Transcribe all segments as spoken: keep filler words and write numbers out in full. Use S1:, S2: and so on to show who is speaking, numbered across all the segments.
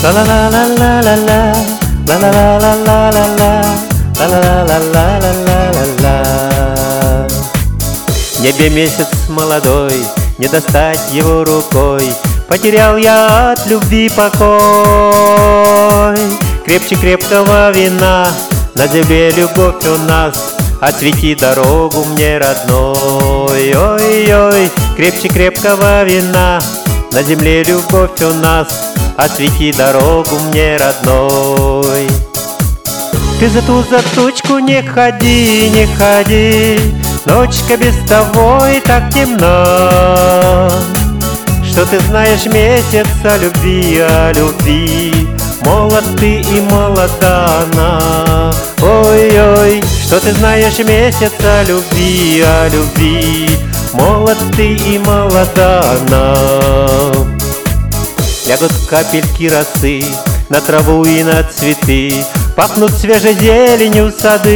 S1: ла-ла-ла-ла-ла-ла, ла-ла-ла-ла-ла-ла, ла-ла-ла-ла-ла-ла-ла. В небе месяц молодой, не достать его рукой. Потерял я от любви покой. Крепче крепкого вина, на земле любовь у нас. Освети дорогу мне, родной. Ой-ой, крепче крепкого вина, на земле любовь у нас. Освети дорогу мне, родной. Ты за ту за тучку не ходи, не ходи, ночка без того и так темна. Что ты знаешь месяц о любви, о любви, молод ты и молода она. Ой-ой, что ты знаешь месяц о любви, о любви, молод ты и молода она. Лягут капельки росы на траву и на цветы, пахнут свежей зеленью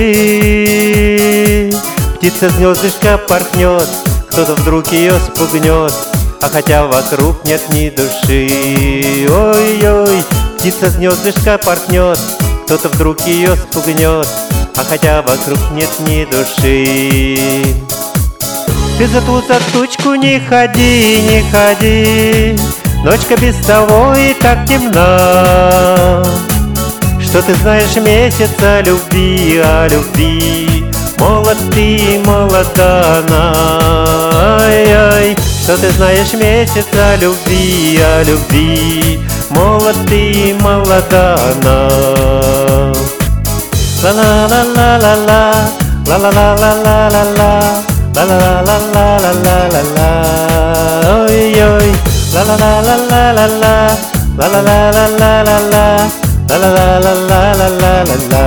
S1: сады. Птица с гнездышка порхнет, кто-то вдруг ее спугнет, а хотя вокруг нет ни души. Ой-ой, птица с гнездышка порхнет, кто-то вдруг ее спугнет, а хотя вокруг нет ни души. Ты за ту за тучку не ходи, не ходи, ночка без того и так темна. Что ты знаешь месяц о любви, о любви, молод ты и молода она. Ай-ай, что ты знаешь месяц о любви, о любви, молод ты и молода она. Ла-ла-ла-ла-ла-ла, ла-ла-ла-ла-ла-ла, ла-ла-ла-ла-ла-ла-ла. Ой-ой, ла-ла-ла-ла-ла-ла, ла-ла-ла-ла-ла-ла, ла-ла-ла-ла-ла-ла-ла.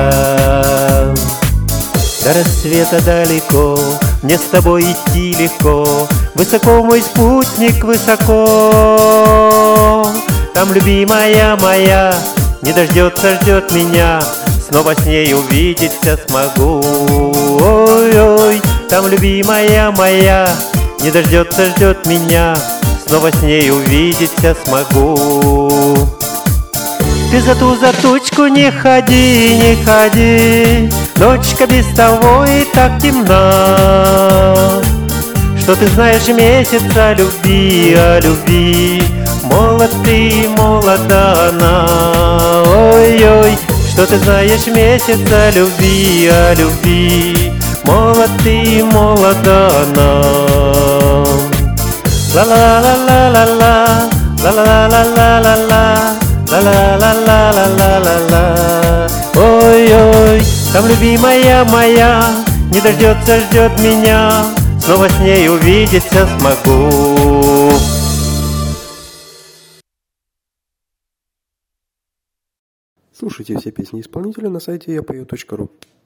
S1: До рассвета далеко, мне с тобой идти легко, высоко мой спутник, высоко. Там любимая моя не дождется, ждет меня, снова с ней увидеться смогу. Ой-ой, там любимая моя не дождется, ждет меня, снова с ней увидеться смогу. Ты за ту за тучку не ходи, не ходи, ночка без того и так темна. Что ты знаешь месяц о любви, о любви, молод ты и молода она. Ой-ой, что ты знаешь месяц о любви, о любви, молод ты и молода она. Ла-ла-ла-ла-ла-ла, ла-ла-ла-ла-ла-ла, ла-ла-ла-ла-ла-ла-ла. Ой-ой, там любимая моя не дождется, ждет меня, снова с ней увидеться смогу.
S2: Слушайте все песни исполнителя на сайте я пою точка ру.